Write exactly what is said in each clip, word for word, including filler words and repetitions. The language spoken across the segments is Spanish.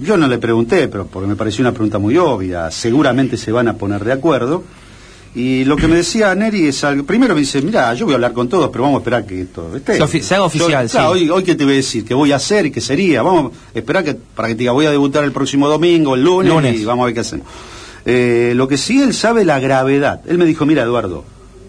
yo no le pregunté, pero porque me pareció una pregunta muy obvia, seguramente se van a poner de acuerdo. Y lo que me decía Neri es algo, primero me dice, mira, yo voy a hablar con todos, pero vamos a esperar que esto esté. Se, se haga oficial, yo, claro, sí. hoy, hoy qué te voy a decir, qué voy a hacer y qué sería, vamos a esperar que, para que te diga, voy a debutar el próximo domingo, el lunes, lunes. Y vamos a ver qué hacemos. Eh, lo que sí, él sabe la gravedad. Él me dijo, mira, Eduardo,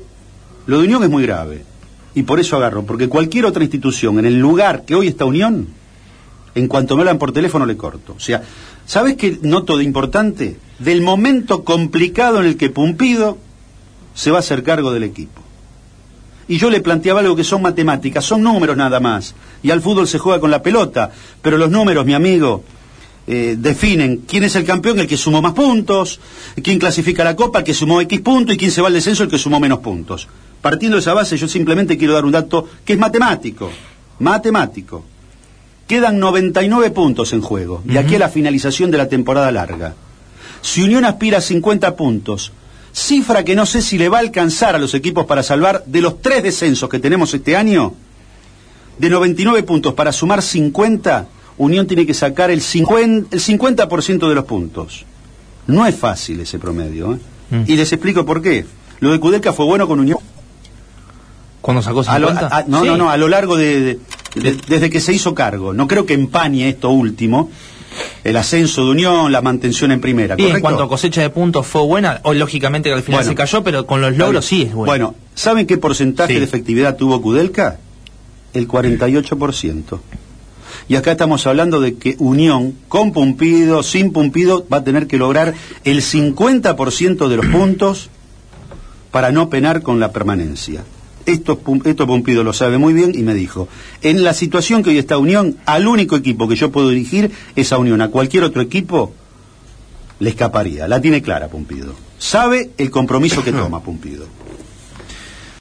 lo de Unión es muy grave, y por eso agarro, porque cualquier otra institución, en el lugar que hoy está Unión, en cuanto me hablan por teléfono le corto. O sea, ¿sabes qué noto de importante? Del momento complicado en el que Pumpido se va a hacer cargo del equipo. Y yo le planteaba algo que son matemáticas, son números nada más. Y al fútbol se juega con la pelota, pero los números, mi amigo, eh, definen quién es el campeón, el que sumó más puntos, quién clasifica la Copa, el que sumó X puntos, y quién se va al descenso, el que sumó menos puntos. Partiendo de esa base, yo simplemente quiero dar un dato que es matemático. Matemático. Quedan noventa y nueve puntos en juego, de aquí a la finalización de la temporada larga. Si Unión aspira a cincuenta puntos, cifra que no sé si le va a alcanzar a los equipos para salvar, de los tres descensos que tenemos este año, de noventa y nueve puntos para sumar cincuenta, Unión tiene que sacar el cincuenta, el cincuenta por ciento de los puntos. No es fácil ese promedio, ¿eh? Mm. Y les explico por qué. Lo de Kudelka fue bueno con Unión. ¿Cuándo sacó cincuenta? A lo, a, no, sí. no, no, a lo largo de, de, de... Desde que se hizo cargo. No creo que empañe esto último. El ascenso de Unión, la mantención en primera. Y en cuanto a cosecha de puntos fue buena, o lógicamente que al final bueno, se cayó, pero con los logros sí es bueno. Bueno, ¿saben qué porcentaje sí. de efectividad tuvo Kudelka? El cuarenta y ocho por ciento. Y acá estamos hablando de que Unión, con Pumpido, sin Pumpido, va a tener que lograr el cincuenta por ciento de los puntos para no penar con la permanencia. Esto, esto Pumpido lo sabe muy bien y me dijo, en la situación que hoy está Unión, al único equipo que yo puedo dirigir es a Unión. A cualquier otro equipo le escaparía. La tiene clara Pumpido. Sabe el compromiso que toma Pumpido.